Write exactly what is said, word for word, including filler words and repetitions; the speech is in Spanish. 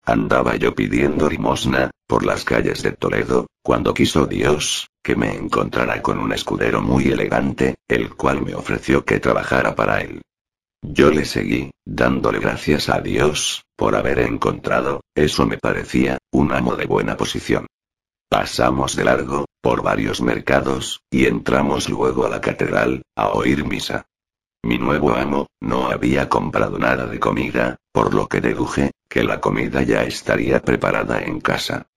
Andaba yo pidiendo limosna, por las calles de Toledo, cuando quiso Dios, que me encontrara con un escudero muy elegante, el cual me ofreció que trabajara para él. Yo le seguí, dándole gracias a Dios, por haber encontrado, eso me parecía, un amo de buena posición. Pasamos de largo, por varios mercados, y entramos luego a la catedral, a oír misa. Mi nuevo amo, no había comprado nada de comida, por lo que deduje, que la comida ya estaría preparada en casa.